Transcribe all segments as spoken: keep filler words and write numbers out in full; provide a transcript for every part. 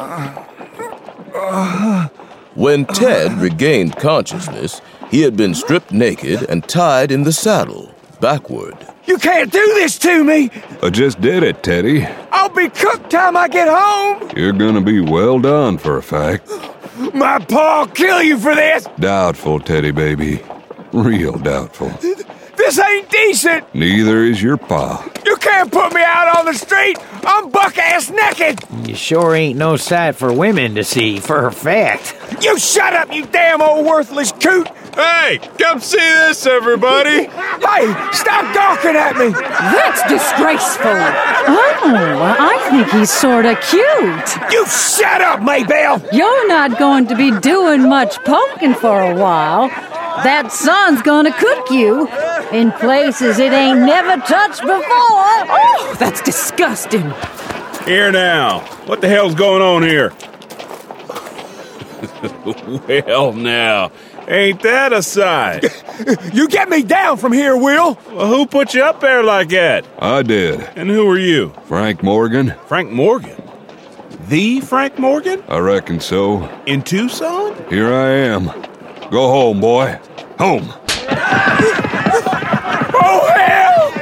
When Ted regained consciousness, he had been stripped naked and tied in the saddle, backward. You can't do this to me! I just did it, Teddy. I'll be cooked time I get home! You're gonna be well done for a fact. My pa'll kill you for this! Doubtful, Teddy baby. Real doubtful. This ain't decent! Neither is your pa. You can't put me out on the street! I'm buck-ass naked! You sure ain't no sight for women to see, for a fact. You shut up, you damn old worthless coot! Hey, come see this, everybody! Hey, stop gawking at me! That's disgraceful. Oh, I think he's sorta cute. You shut up, Maybelle! You're not going to be doing much poking for a while. That sun's gonna cook you in places it ain't never touched before. Oh, that's disgusting. Here now, what the hell's going on here? Well, now, ain't that a sight? You get me down from here, Will! Well, who put you up there like that? I did. And who are you? Frank Morgan? Frank Morgan? The Frank Morgan? I reckon so. In Tucson? Here I am. Go home, boy. Home. Oh, hell!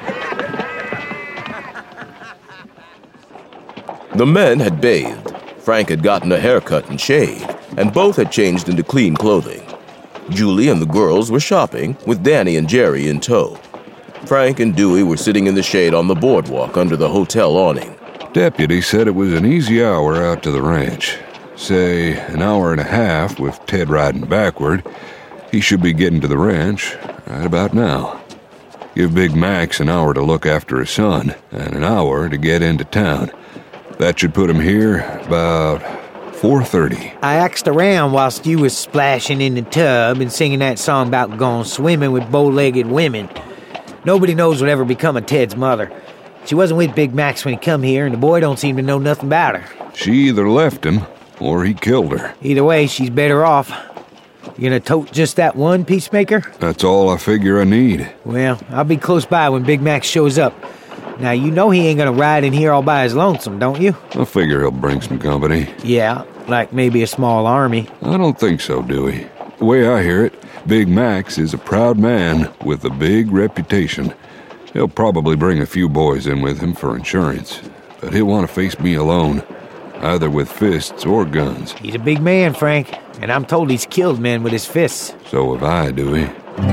The men had bathed. Frank had gotten a haircut and shaved, and both had changed into clean clothing. Julie and the girls were shopping, with Danny and Jerry in tow. Frank and Dewey were sitting in the shade on the boardwalk under the hotel awning. Deputy said it was an easy hour out to the ranch. Say, an hour and a half with Ted riding backward. He should be getting to the ranch right about now. Give Big Max an hour to look after his son, and an hour to get into town. That should put him here about four thirty. I axed around whilst you was splashing in the tub and singing that song about going swimming with bow-legged women. Nobody knows what ever become of Ted's mother. She wasn't with Big Max when he come here, and the boy don't seem to know nothing about her. She either left him, or he killed her. Either way, she's better off. You gonna tote just that one, Peacemaker? That's all I figure I need. Well, I'll be close by when Big Max shows up. Now, you know he ain't gonna ride in here all by his lonesome, don't you? I figure he'll bring some company. Yeah, like maybe a small army. I don't think so, Dewey. The way I hear it, Big Max is a proud man with a big reputation. He'll probably bring a few boys in with him for insurance, but he'll want to face me alone, either with fists or guns. He's a big man, Frank, and I'm told he's killed men with his fists. So have I, Dewey.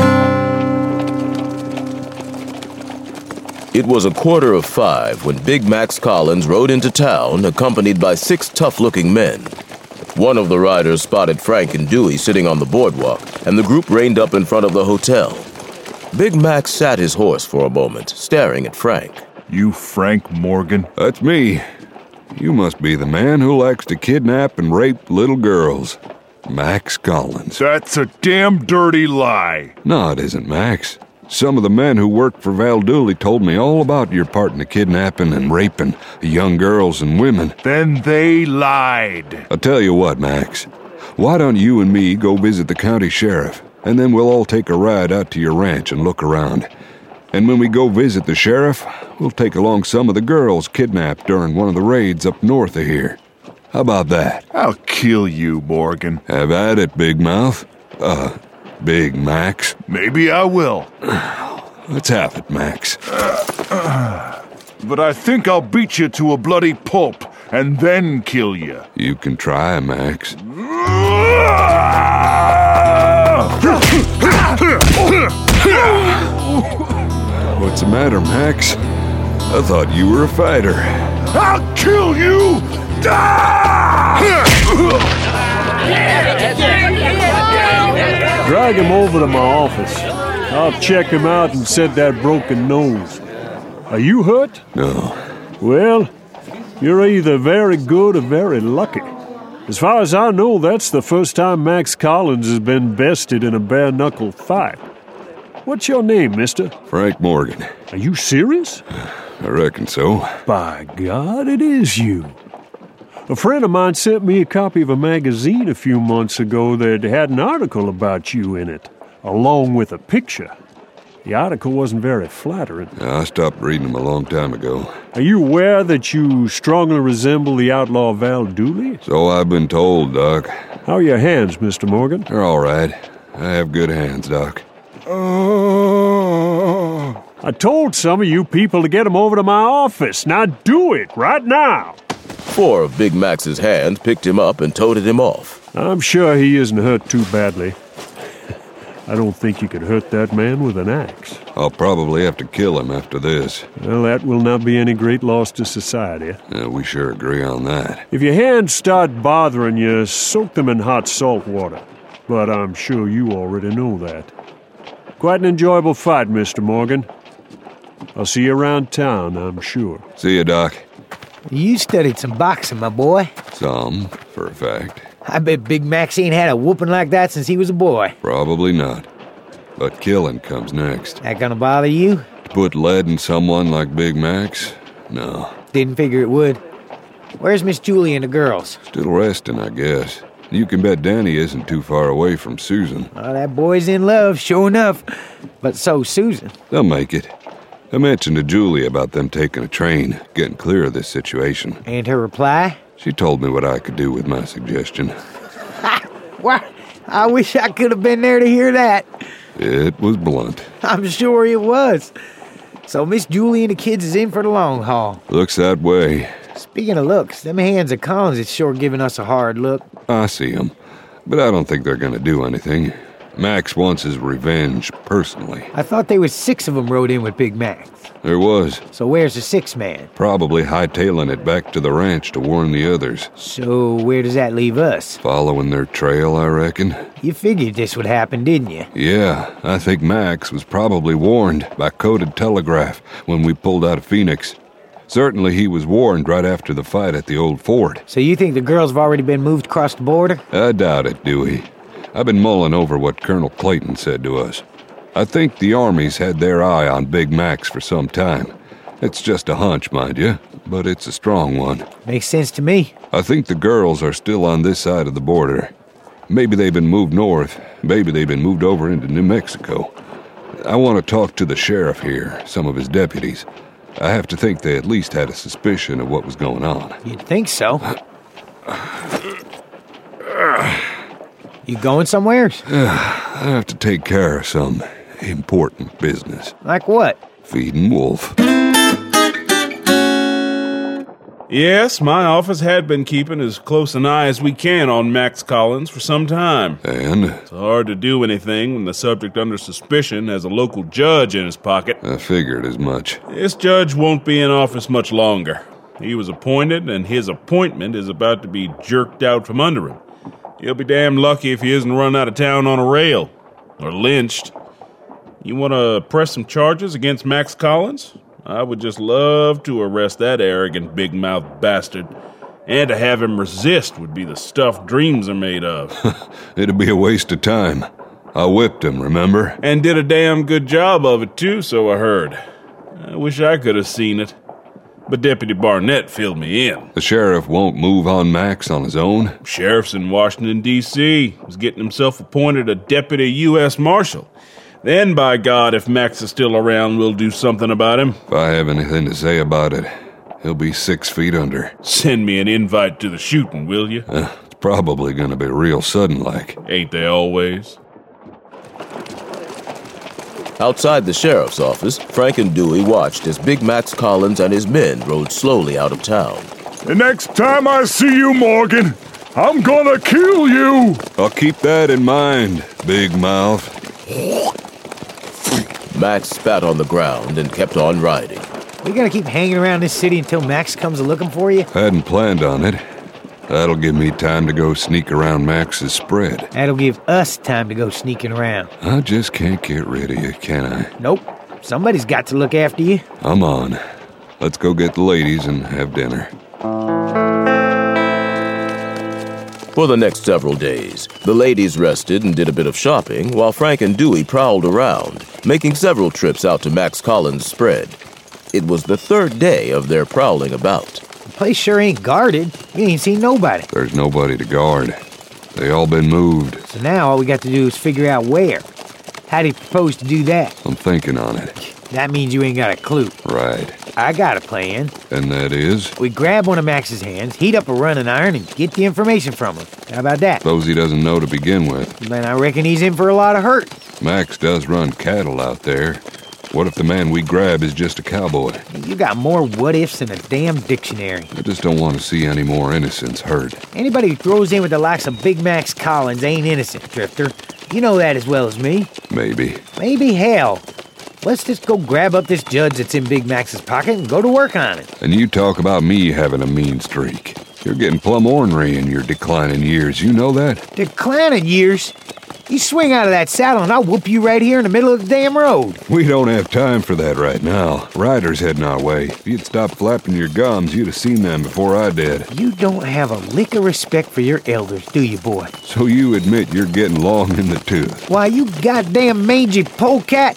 It was a quarter of five when Big Max Collins rode into town, accompanied by six tough-looking men. One of the riders spotted Frank and Dewey sitting on the boardwalk, and the group reined up in front of the hotel. Big Max sat his horse for a moment, staring at Frank. You Frank Morgan? That's me. You must be the man who likes to kidnap and rape little girls. Max Collins. That's a damn dirty lie. No, it isn't, Max. Some of the men who worked for Val Dooley told me all about your part in the kidnapping and raping of young girls and women. Then they lied. I'll tell you what, Max. Why don't you and me go visit the county sheriff, and then we'll all take a ride out to your ranch and look around. And when we go visit the sheriff, we'll take along some of the girls kidnapped during one of the raids up north of here. How about that? I'll kill you, Morgan. Have at it, Big Mouth. Uh, Big Max. Maybe I will. Let's have it, Max. Uh, uh, but I think I'll beat you to a bloody pulp and then kill you. You can try, Max. What's the matter, Max? I thought you were a fighter. I'll kill you! Drag him over to my office. I'll check him out and set that broken nose. Are you hurt? No. Well, you're either very good or very lucky. As far as I know, that's the first time Max Collins has been bested in a bare-knuckle fight. What's your name, mister? Frank Morgan. Are you serious? I reckon so. By God, it is you. A friend of mine sent me a copy of a magazine a few months ago that had an article about you in it, along with a picture. The article wasn't very flattering. I stopped reading them a long time ago. Are you aware that you strongly resemble the outlaw Val Dooley? So I've been told, Doc. How are your hands, Mister Morgan? They're all right. I have good hands, Doc. Oh. I told some of you people to get him over to my office. Now do it, right now. Four of Big Mac's hands picked him up and toted him off. I'm sure he isn't hurt too badly. I don't think you could hurt that man with an axe. I'll probably have to kill him after this. Well, that will not be any great loss to society. Uh, we sure agree on that. If your hands start bothering you, soak them in hot salt water. But I'm sure you already know that. Quite an enjoyable fight, Mister Morgan. I'll see you around town, I'm sure. See you, Doc. You studied some boxing, my boy. Some, for a fact. I bet Big Mac's ain't had a whooping like that since he was a boy. Probably not. But killing comes next. That gonna bother you? To put lead in someone like Big Mac's? No. Didn't figure it would. Where's Miss Julie and the girls? Still resting, I guess. You can bet Danny isn't too far away from Susan. Oh, that boy's in love, sure enough. But so's Susan. They'll make it. I mentioned to Julie about them taking a train, getting clear of this situation. And her reply? She told me what I could do with my suggestion. Why, I wish I could have been there to hear that. It was blunt. I'm sure it was. So Miss Julie and the kids is in for the long haul. Looks that way. Speaking of looks, them hands of Collins is sure giving us a hard look. I see them, but I don't think they're going to do anything. Max wants his revenge personally. I thought there was six of them rode in with Big Max. There was. So where's the sixth man? Probably hightailing it back to the ranch to warn the others. So where does that leave us? Following their trail, I reckon. You figured this would happen, didn't you? Yeah, I think Max was probably warned by coded telegraph when we pulled out of Phoenix. Certainly he was warned right after the fight at the old fort. So you think the girls have already been moved across the border? I doubt it, Dewey. I've been mulling over what Colonel Clayton said to us. I think the Army's had their eye on Big Max for some time. It's just a hunch, mind you, but it's a strong one. Makes sense to me. I think the girls are still on this side of the border. Maybe they've been moved north. Maybe they've been moved over into New Mexico. I want to talk to the sheriff here, some of his deputies. I have to think they at least had a suspicion of what was going on. You'd think so. You going somewhere? I have to take care of some important business. Like what? Feeding Wolf. Yes, my office had been keeping as close an eye as we can on Max Collins for some time. And? It's hard to do anything when the subject under suspicion has a local judge in his pocket. I figured as much. This judge won't be in office much longer. He was appointed, and his appointment is about to be jerked out from under him. He'll be damn lucky if he isn't run out of town on a rail. Or lynched. You want to press some charges against Max Collins? I would just love to arrest that arrogant big-mouthed bastard. And to have him resist would be the stuff dreams are made of. It'd be a waste of time. I whipped him, remember? And did a damn good job of it, too, so I heard. I wish I could have seen it. But Deputy Barnett filled me in. The sheriff won't move on Max on his own? Sheriff's in Washington, D C He's getting himself appointed a deputy U S Marshal. Then, by God, if Max is still around, we'll do something about him. If I have anything to say about it, he'll be six feet under. Send me an invite to the shooting, will you? Uh, it's probably gonna be real sudden-like. Ain't they always? Outside the sheriff's office, Frank and Dewey watched as Big Max Collins and his men rode slowly out of town. The next time I see you, Morgan, I'm gonna kill you! I'll keep that in mind, big mouth. Max spat on the ground and kept on riding. We gonna keep hanging around this city until Max comes a-looking for you? Hadn't planned on it. That'll give me time to go sneak around Max's spread. That'll give us time to go sneaking around. I just can't get rid of you, can I? Nope. Somebody's got to look after you. I'm on. Let's go get the ladies and have dinner. For the next several days, the ladies rested and did a bit of shopping while Frank and Dewey prowled around, making several trips out to Max Collins' spread. It was the third day of their prowling about. The place sure ain't guarded. You ain't seen nobody. There's nobody to guard. They all been moved. So now all we got to do is figure out where. How do you propose to do that? I'm thinking on it. That means you ain't got a clue. Right. I got a plan. And that is? We grab one of Max's hands, heat up a running iron, and get the information from him. How about that? Suppose he doesn't know to begin with. Then I reckon he's in for a lot of hurt. Max does run cattle out there. What if the man we grab is just a cowboy? You got more what-ifs than a damn dictionary. I just don't want to see any more innocents hurt. Anybody who throws in with the likes of Big Max Collins ain't innocent, Drifter. You know that as well as me. Maybe. Maybe hell. Let's just go grab up this judge that's in Big Max's pocket and go to work on it. And you talk about me having a mean streak. You're getting plumb ornery in your declining years, you know that? Declining years? You swing out of that saddle and I'll whoop you right here in the middle of the damn road. We don't have time for that right now. Riders heading our way. If you'd stopped flapping your gums, you'd have seen them before I did. You don't have a lick of respect for your elders, do you, boy? So you admit you're getting long in the tooth? Why, you goddamn mangy polecat.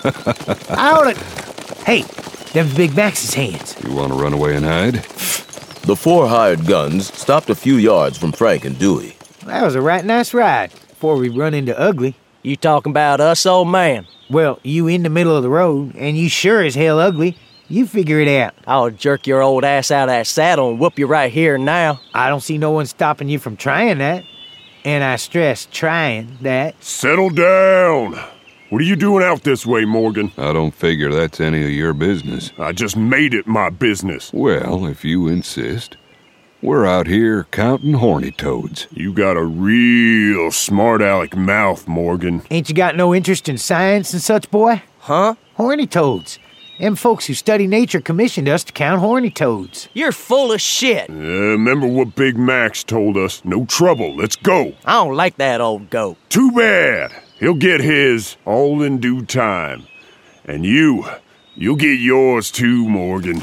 I oughta... Hey, them's Big Max's hands. You want to run away and hide? The four hired guns stopped a few yards from Frank and Dewey. That was a right nice ride. Before we run into Ugly. You talking about us, old man? Well, you in the middle of the road, and you sure as hell ugly. You figure it out. I'll jerk your old ass out of that saddle and whoop you right here and now. I don't see no one stopping you from trying that. And I stress trying that. Settle down. What are you doing out this way, Morgan? I don't figure that's any of your business. I just made it my business. Well, if you insist. We're out here counting horny toads. You got a real smart aleck mouth, Morgan. Ain't you got no interest in science and such, boy? Huh? Horny toads. Them folks who study nature commissioned us to count horny toads. You're full of shit. Uh, remember what Big Max told us? No trouble, let's go. I don't like that old goat. Too bad. He'll get his all in due time. And you, you'll get yours too, Morgan.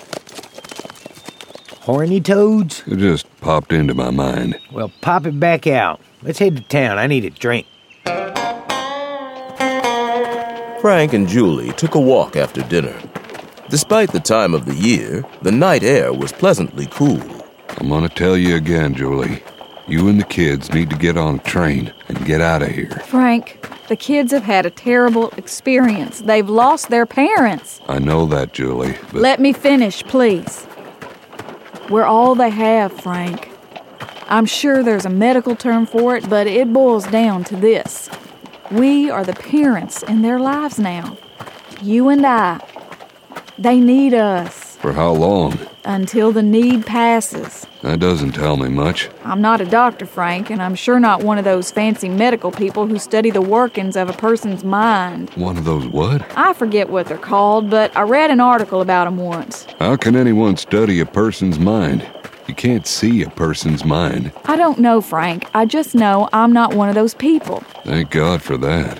Horny toads? It just popped into my mind. Well, pop it back out. Let's head to town. I need a drink. Frank and Julie took a walk after dinner. Despite the time of the year, the night air was pleasantly cool. I'm gonna tell you again, Julie. You and the kids need to get on a train and get out of here. Frank, the kids have had a terrible experience. They've lost their parents. I know that, Julie, but... Let me finish, please. We're all they have, Frank. I'm sure there's a medical term for it, but it boils down to this. We are the parents in their lives now. You and I. They need us. For how long? Until the need passes. That doesn't tell me much. I'm not a doctor, Frank, and I'm sure not one of those fancy medical people who study the workings of a person's mind. One of those what? I forget what they're called, but I read an article about them once. How can anyone study a person's mind? You can't see a person's mind. I don't know, Frank. I just know I'm not one of those people. Thank God for that.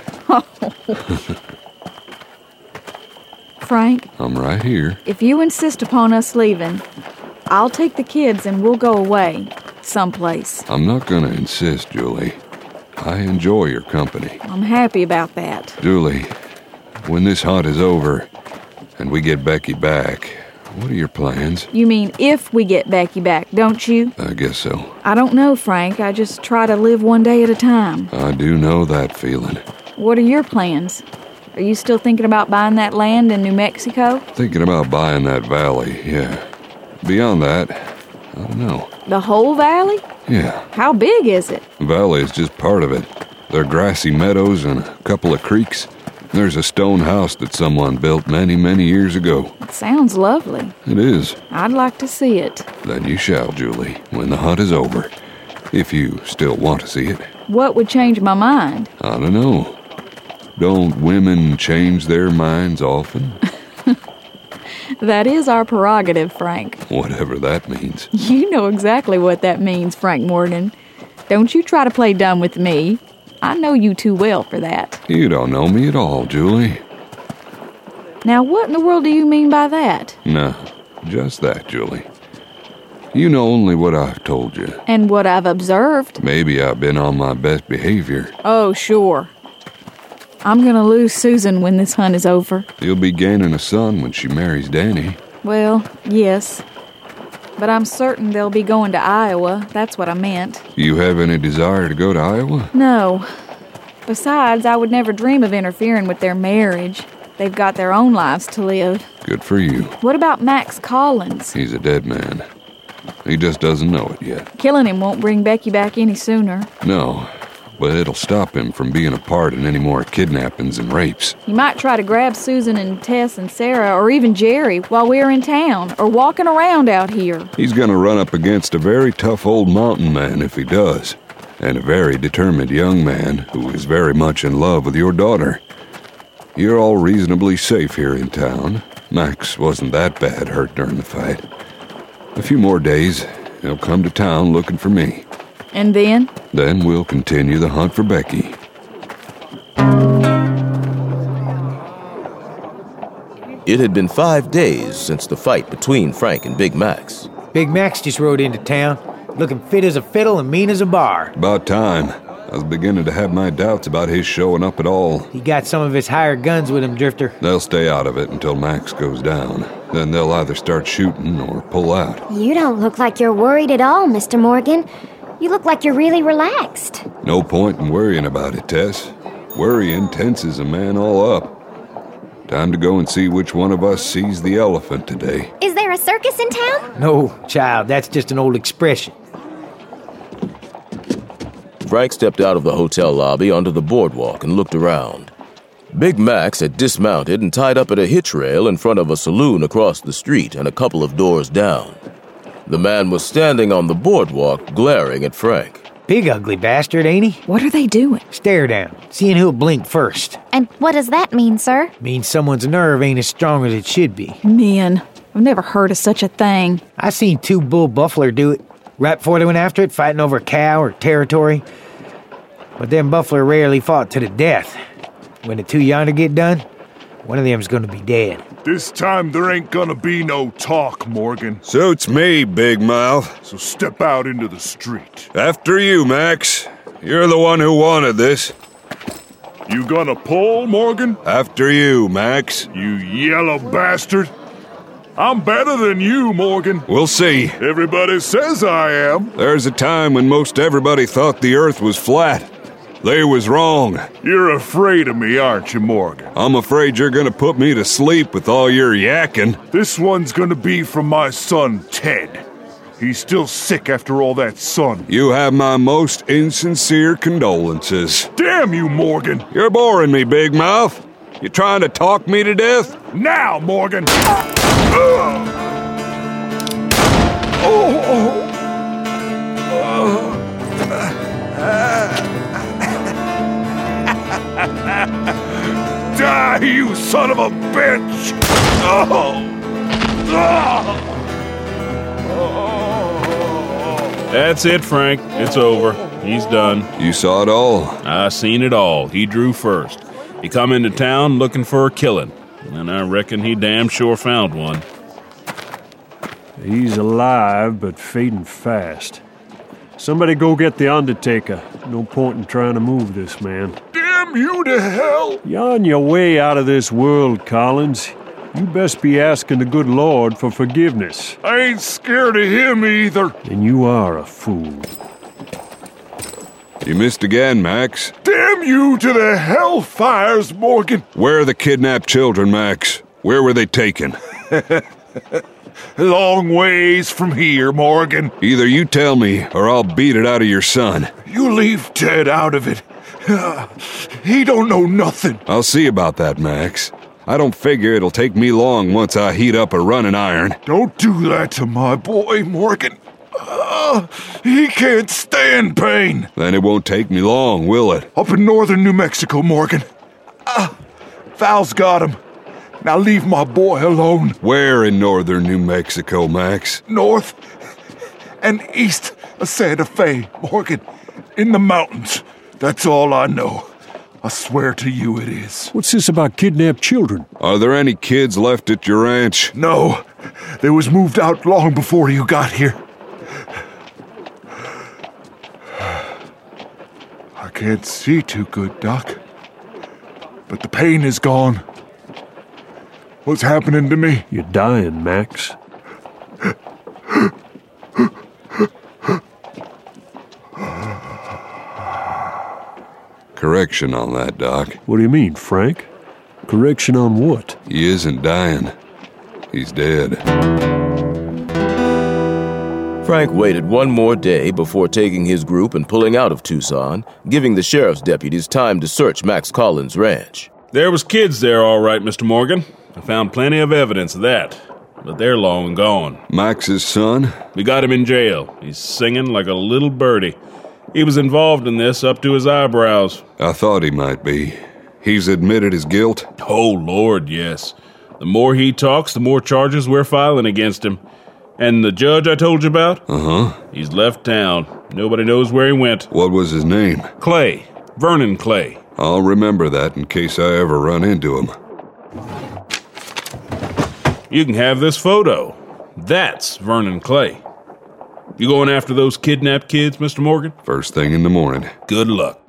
Frank? I'm right here. If you insist upon us leaving, I'll take the kids and we'll go away, someplace. I'm not gonna insist, Julie. I enjoy your company. I'm happy about that. Julie, when this hunt is over and we get Becky back, what are your plans? You mean if we get Becky back, don't you? I guess so. I don't know, Frank. I just try to live one day at a time. I do know that feeling. What are your plans? Are you still thinking about buying that land in New Mexico? Thinking about buying that valley, yeah. Beyond that, I don't know. The whole valley? Yeah. How big is it? The valley is just part of it. There are grassy meadows and a couple of creeks. There's a stone house that someone built many, many years ago. It sounds lovely. It is. I'd like to see it. Then you shall, Julie, when the hunt is over. If you still want to see it. What would change my mind? I don't know. Don't women change their minds often? That is our prerogative, Frank. Whatever that means. You know exactly what that means, Frank Morgan. Don't you try to play dumb with me. I know you too well for that. You don't know me at all, Julie. Now, what in the world do you mean by that? No, just that, Julie. You know only what I've told you. And what I've observed. Maybe I've been on my best behavior. Oh, sure. I'm gonna lose Susan when this hunt is over. You'll be gaining a son when she marries Danny. Well, yes. But I'm certain they'll be going to Iowa. That's what I meant. You have any desire to go to Iowa? No. Besides, I would never dream of interfering with their marriage. They've got their own lives to live. Good for you. What about Max Collins? He's a dead man. He just doesn't know it yet. Killing him won't bring Becky back any sooner. No, but it'll stop him from being a part in any more kidnappings and rapes. He might try to grab Susan and Tess and Sarah, or even Jerry, while we're in town, or walking around out here. He's gonna run up against a very tough old mountain man if he does, and a very determined young man who is very much in love with your daughter. You're all reasonably safe here in town. Max wasn't that bad hurt during the fight. A few more days, he'll come to town looking for me. And then? Then we'll continue the hunt for Becky. It had been five days since the fight between Frank and Big Max. Big Max just rode into town, looking fit as a fiddle and mean as a bar. About time. I was beginning to have my doubts about his showing up at all. He got some of his hired guns with him, Drifter. They'll stay out of it until Max goes down. Then they'll either start shooting or pull out. You don't look like you're worried at all, Mister Morgan. You look like you're really relaxed. No point in worrying about it, Tess. Worrying tenses a man all up. Time to go and see which one of us sees the elephant today. Is there a circus in town? No, child, that's just an old expression. Frank stepped out of the hotel lobby onto the boardwalk and looked around. Big Max had dismounted and tied up at a hitch rail in front of a saloon across the street and a couple of doors down. The man was standing on the boardwalk, glaring at Frank. Big ugly bastard, ain't he? What are they doing? Stare down, seeing who'll blink first. And what does that mean, sir? Means someone's nerve ain't as strong as it should be. Men, I've never heard of such a thing. I seen two bull buffler do it, right before they went after it, fighting over a cow or territory. But them buffler rarely fought to the death. When the two yonder get done, one of them's gonna be dead. This time there ain't gonna be no talk, Morgan. Suits me, Big Mouth. So step out into the street. After you, Max. You're the one who wanted this. You gonna pull, Morgan? After you, Max. You yellow bastard. I'm better than you, Morgan. We'll see. Everybody says I am. There's a time when most everybody thought the earth was flat. They was wrong. You're afraid of me, aren't you, Morgan? I'm afraid you're gonna put me to sleep with all your yakking. This one's gonna be from my son, Ted. He's still sick after all that sun. You have my most insincere condolences. Damn you, Morgan! You're boring me, Big Mouth. You trying to talk me to death? Now, Morgan! Oh, oh. Die, you son of a bitch! Oh. That's it, Frank. It's over. He's done. You saw it all? I seen it all. He drew first. He come into town looking for a killing, and I reckon he damn sure found one. He's alive, but fading fast. Somebody go get the Undertaker. No point in trying to move this man. Damn you to hell! You're on your way out of this world, Collins. You best be asking the good Lord for forgiveness. I ain't scared of him either. And you are a fool. You missed again, Max. Damn you to the hellfires, Morgan! Where are the kidnapped children, Max? Where were they taken? Long ways from here, Morgan. Either you tell me, or I'll beat it out of your son. You leave Ted out of it. He don't know nothing. I'll see about that, Max. I don't figure it'll take me long once I heat up a running iron. Don't do that to my boy, Morgan. Uh, he can't stand pain. Then it won't take me long, will it? Up in northern New Mexico, Morgan. Uh, Val's got him. Now leave my boy alone. Where in northern New Mexico, Max? North and east of Santa Fe, Morgan. In the mountains. That's all I know. I swear to you it is. What's this about kidnapped children? Are there any kids left at your ranch? No. They was moved out long before you got here. I can't see too good, Doc. But the pain is gone. What's happening to me? You're dying, Max. correction on that, Doc. What do you mean, Frank? Correction on what? He isn't dying. He's dead. Frank waited one more day before taking his group and pulling out of Tucson, giving the sheriff's deputies time to search Max Collins' ranch. There was kids there, all right, Mister Morgan. I found plenty of evidence of that, but they're long gone. Max's son? We got him in jail. He's singing like a little birdie. He was involved in this up to his eyebrows. I thought he might be. He's admitted his guilt? Oh, Lord, yes. The more he talks, the more charges we're filing against him. And the judge I told you about? Uh-huh. He's left town. Nobody knows where he went. What was his name? Clay. Vernon Clay. I'll remember that in case I ever run into him. You can have this photo. That's Vernon Clay. You going after those kidnapped kids, Mister Morgan? First thing in the morning. Good luck.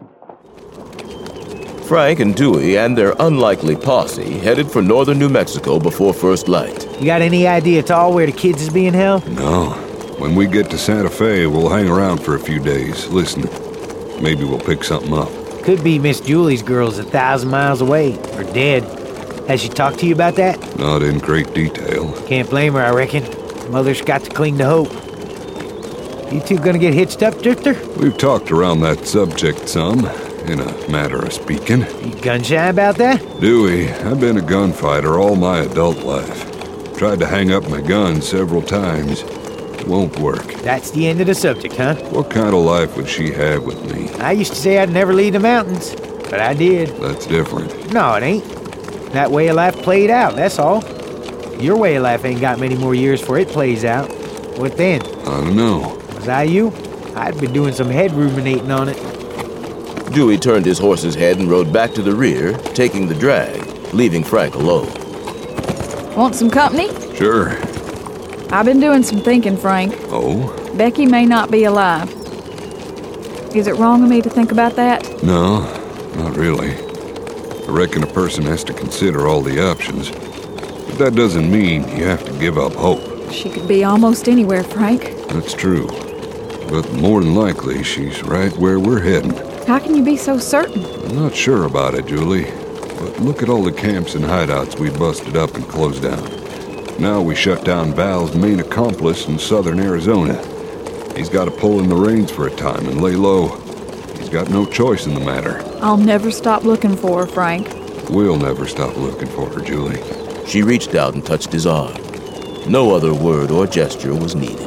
Frank and Dewey and their unlikely posse headed for northern New Mexico before first light. You got any idea at all where the kids is being held? No. When we get to Santa Fe, we'll hang around for a few days, listening. Maybe we'll pick something up. Could be Miss Julie's girls a thousand miles away, or dead. Has she talked to you about that? Not in great detail. Can't blame her, I reckon. Mother's got to cling to hope. You two gonna get hitched up, Drifter? We've talked around that subject some, in a matter of speaking. You gun-shy about that? Dewey, I've been a gunfighter all my adult life. Tried to hang up my gun several times. It won't work. That's the end of the subject, huh? What kind of life would she have with me? I used to say I'd never leave the mountains, but I did. That's different. No, it ain't. That way of life played out, that's all. Your way of life ain't got many more years before it plays out. What then? I don't know. Was I you? I'd been doing some head ruminating on it. Dewey turned his horse's head and rode back to the rear, taking the drag, leaving Frank alone. Want some company? Sure. I've been doing some thinking, Frank. Oh? Becky may not be alive. Is it wrong of me to think about that? No, not really. I reckon a person has to consider all the options. But that doesn't mean you have to give up hope. She could be almost anywhere, Frank. That's true. But more than likely, she's right where we're heading. How can you be so certain? I'm not sure about it, Julie. But look at all the camps and hideouts we busted up and closed down. Now we shut down Val's main accomplice in southern Arizona. He's got to pull in the reins for a time and lay low. He's got no choice in the matter. I'll never stop looking for her, Frank. We'll never stop looking for her, Julie. She reached out and touched his arm. No other word or gesture was needed.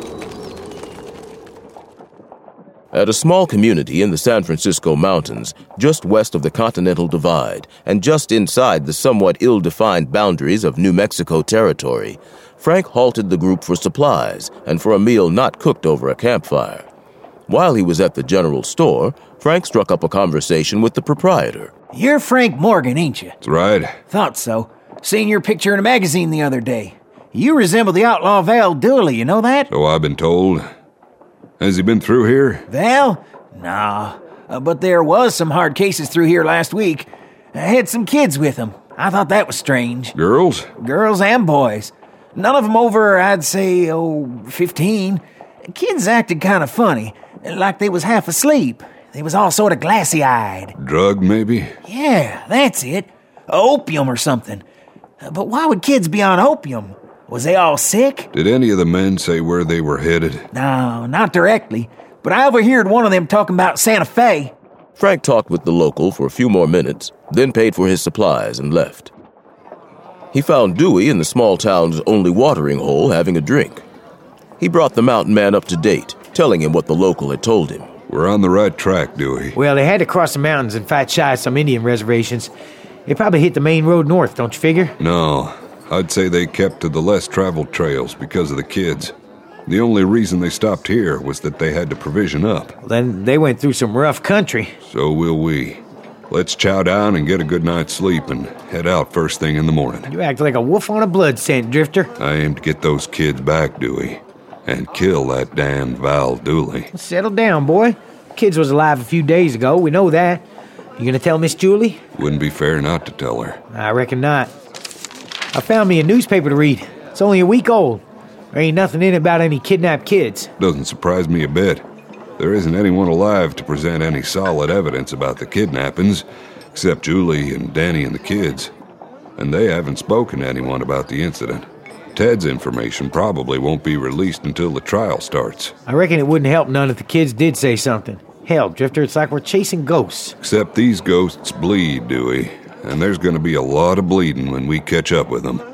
At a small community in the San Francisco mountains, just west of the Continental Divide, and just inside the somewhat ill-defined boundaries of New Mexico territory, Frank halted the group for supplies and for a meal not cooked over a campfire. While he was at the general store, Frank struck up a conversation with the proprietor. You're Frank Morgan, ain't you? That's right. Thought so. Seen your picture in a magazine the other day. You resemble the outlaw Val Dooley, you know that? So I've been told. Has he been through here? Val? Nah. Uh, but there was some hard cases through here last week. I had some kids with him. I thought that was strange. Girls? Girls and boys. None of them over, I'd say, oh, fifteen. Kids acted kind of funny, like they was half asleep. They was all sort of glassy-eyed. Drug, maybe? Yeah, that's it. Opium or something. But why would kids be on opium? Was they all sick? Did any of the men say where they were headed? No, not directly. But I overheard one of them talking about Santa Fe. Frank talked with the local for a few more minutes, then paid for his supplies and left. He found Dewey in the small town's only watering hole having a drink. He brought the mountain man up to date, telling him what the local had told him. We're on the right track, Dewey. Well, they had to cross the mountains and fight shy of some Indian reservations. They probably hit the main road north, don't you figure? No. I'd say they kept to the less traveled trails because of the kids. The only reason they stopped here was that they had to provision up. Well, then they went through some rough country. So will we. Let's chow down and get a good night's sleep and head out first thing in the morning. You act like a wolf on a blood scent, Drifter. I aim to get those kids back, Dewey, and kill that damned Val Dooley. Settle down, boy. Kids was alive a few days ago, we know that. You gonna tell Miss Julie? Wouldn't be fair not to tell her. I reckon not. I found me a newspaper to read. It's only a week old. There ain't nothing in it about any kidnapped kids. Doesn't surprise me a bit. There isn't anyone alive to present any solid evidence about the kidnappings, except Julie and Danny and the kids. And they haven't spoken to anyone about the incident. Ted's information probably won't be released until the trial starts. I reckon it wouldn't help none if the kids did say something. Hell, Drifter, it's like we're chasing ghosts. Except these ghosts bleed, Dewey. And there's gonna be a lot of bleeding when we catch up with them.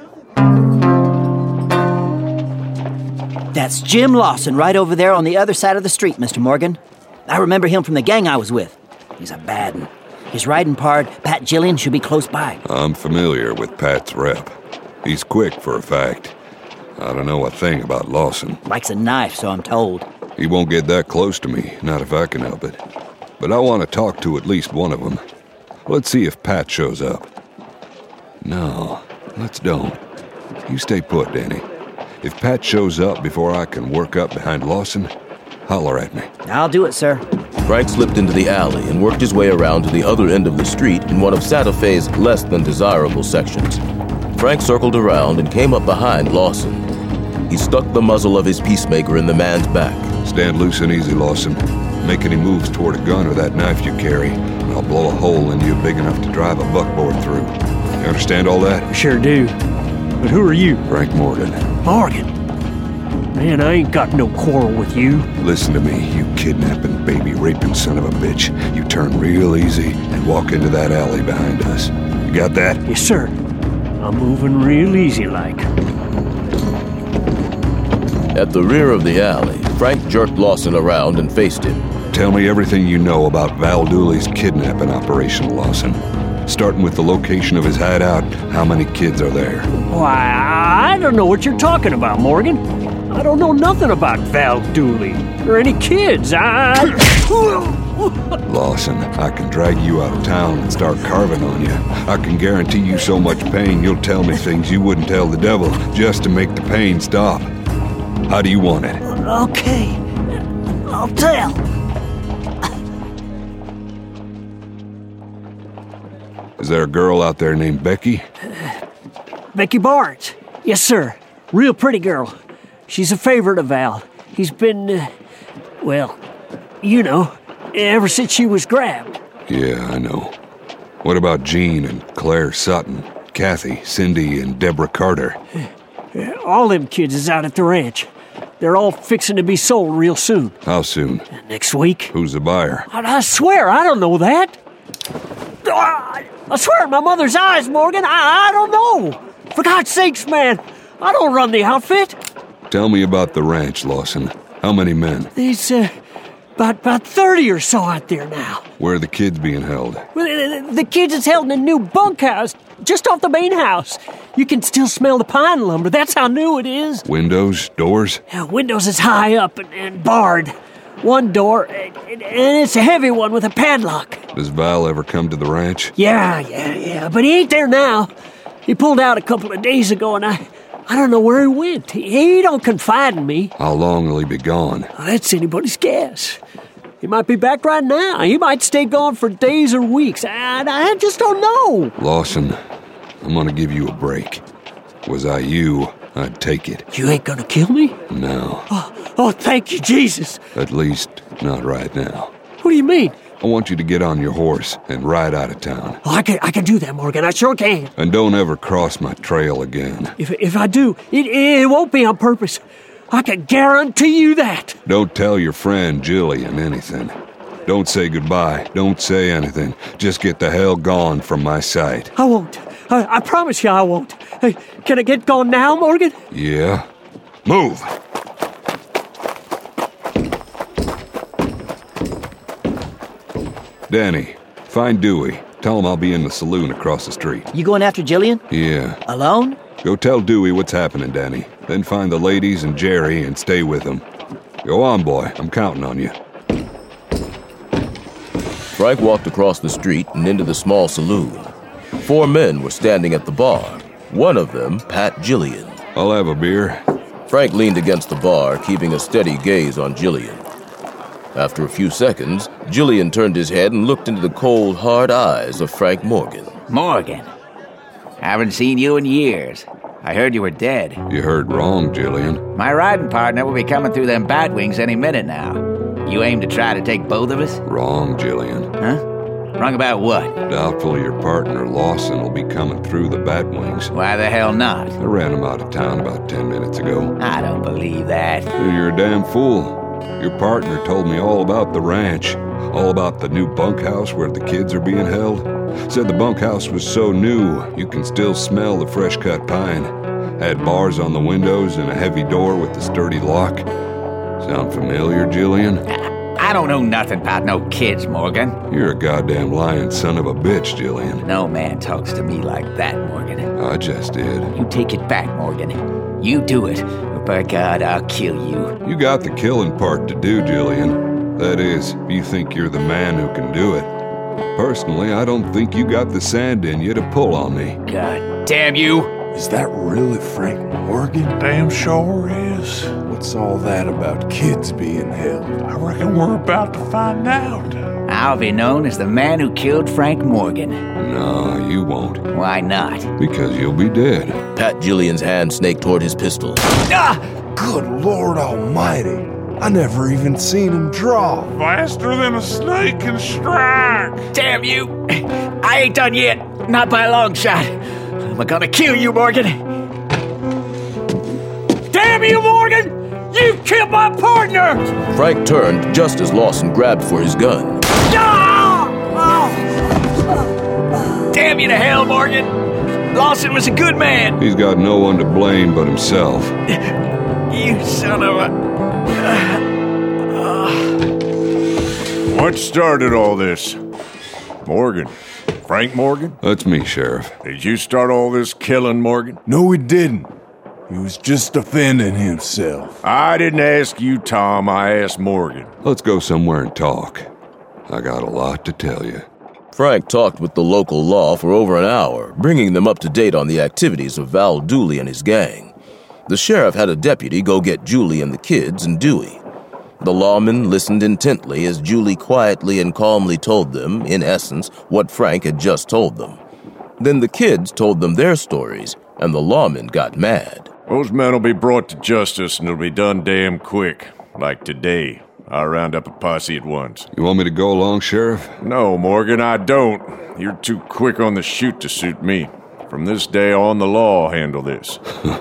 That's Jim Lawson right over there on the other side of the street, Mister Morgan. I remember him from the gang I was with. He's a bad one. His riding pard, Pat Gillian, should be close by. I'm familiar with Pat's rep. He's quick for a fact. I don't know a thing about Lawson. Likes a knife, so I'm told. He won't get that close to me, not if I can help it. But I want to talk to at least one of them. Let's see if Pat shows up. No, let's don't. You stay put, Danny. If Pat shows up before I can work up behind Lawson, holler at me. I'll do it, sir. Frank slipped into the alley and worked his way around to the other end of the street in one of Santa Fe's less than desirable sections. Frank circled around and came up behind Lawson. He stuck the muzzle of his peacemaker in the man's back. Stand loose and easy, Lawson. Make any moves toward a gun or that knife you carry, and I'll blow a hole in you big enough to drive a buckboard through. You understand all that? Sure do. But who are you? Frank Morgan. Morgan? Man, I ain't got no quarrel with you. Listen to me, you kidnapping, baby-raping son of a bitch. You turn real easy and walk into that alley behind us. You got that? Yes, sir. I'm moving real easy like. At the rear of the alley, Frank jerked Lawson around and faced him. Tell me everything you know about Val Dooley's kidnapping operation, Lawson. Starting with the location of his hideout, how many kids are there? Why, I don't know what you're talking about, Morgan. I don't know nothing about Val Dooley or any kids. I... Lawson, I can drag you out of town and start carving on you. I can guarantee you so much pain you'll tell me things you wouldn't tell the devil just to make the pain stop. How do you want it? Okay, I'll tell. Is there a girl out there named Becky? Uh, Becky Barnes. Yes, sir. Real pretty girl. She's a favorite of Val. He's been, uh, well, you know, ever since she was grabbed. Yeah, I know. What about Jean and Claire Sutton, Kathy, Cindy, and Deborah Carter? Uh, all them kids is out at the ranch. They're all fixing to be sold real soon. How soon? Uh, next week. Who's the buyer? I, I swear, I don't know that. I, I swear, my mother's eyes, Morgan. I, I don't know. For God's sakes, man, I don't run the outfit. Tell me about the ranch, Lawson. How many men? There's, uh, about, about thirty or so out there now. Where are the kids being held? Well, the, the kids is held in a new bunkhouse just off the main house. You can still smell the pine lumber. That's how new it is. Windows? Doors? Yeah, windows is high up and, and barred. One door, and, and it's a heavy one with a padlock. Does Val ever come to the ranch? Yeah, yeah, yeah, but he ain't there now. He pulled out a couple of days ago, and I... I don't know where he went. He, he don't confide in me. How long will he be gone? Well, that's anybody's guess. He might be back right now. He might stay gone for days or weeks. I, I just don't know. Lawson, I'm gonna give you a break. Was I you, I'd take it. You ain't gonna kill me? No. Oh, oh, thank you, Jesus. At least, not right now. What do you mean? I want you to get on your horse and ride out of town. Oh, I can, I can do that, Morgan. I sure can. And don't ever cross my trail again. If, if I do, it, it won't be on purpose. I can guarantee you that. Don't tell your friend Jillian anything. Don't say goodbye. Don't say anything. Just get the hell gone from my sight. I won't. I, I promise you I won't. Hey, can I get gone now, Morgan? Yeah. Move! Danny, find Dewey. Tell him I'll be in the saloon across the street. You going after Jillian? Yeah. Alone? Go tell Dewey what's happening, Danny. Then find the ladies and Jerry and stay with them. Go on, boy. I'm counting on you. Frank walked across the street and into the small saloon. Four men were standing at the bar. One of them, Pat Gillian. I'll have a beer. Frank leaned against the bar, keeping a steady gaze on Gillian. After a few seconds, Gillian turned his head and looked into the cold, hard eyes of Frank Morgan. Morgan, haven't seen you in years. I heard you were dead. You heard wrong, Gillian. My riding partner will be coming through them bat wings any minute now. You aim to try to take both of us? Wrong, Jillian. Huh? Wrong about what? Doubtful your partner Lawson will be coming through the Batwings. Why the hell not? I ran him out of town about ten minutes ago. I don't believe that. You're a damn fool. Your partner told me all about the ranch, all about the new bunkhouse where the kids are being held. Said the bunkhouse was so new, you can still smell the fresh-cut pine. Had bars on the windows and a heavy door with a sturdy lock. Sound familiar, Jillian? I don't know nothing about no kids, Morgan. You're a goddamn lying son of a bitch, Jillian. No man talks to me like that, Morgan. I just did. You take it back, Morgan. You do it, or by God, I'll kill you. You got the killing part to do, Jillian. That is, if you think you're the man who can do it. Personally, I don't think you got the sand in you to pull on me. God damn you! Is that really Frank Morgan? Damn sure is. What's all that about kids being held? I reckon we're about to find out. I'll be known as the man who killed Frank Morgan. No, you won't. Why not? Because you'll be dead. Pat Jillian's hand snaked toward his pistol. Ah! Good Lord Almighty. I never even seen him draw. Faster than a snake can strike. Damn you! I ain't done yet. Not by a long shot. I'm gonna kill you, Morgan. Damn you, Morgan! You killed my partner! Frank turned just as Lawson grabbed for his gun. Ah! Oh. Damn you to hell, Morgan! Lawson was a good man. He's got no one to blame but himself. You son of a... What started all this? Morgan. Frank Morgan? That's me, Sheriff. Did you start all this killing, Morgan? No, he didn't. He was just defending himself. I didn't ask you, Tom. I asked Morgan. Let's go somewhere and talk. I got a lot to tell you. Frank talked with the local law for over an hour, bringing them up to date on the activities of Val Dooley and his gang. The sheriff had a deputy go get Julie and the kids and Dewey. The lawmen listened intently as Julie quietly and calmly told them, in essence, what Frank had just told them. Then the kids told them their stories, and the lawmen got mad. Those men will be brought to justice, and it'll be done damn quick. Like today. I'll round up a posse at once. You want me to go along, Sheriff? No, Morgan, I don't. You're too quick on the shoot to suit me. From this day on, the law will handle this.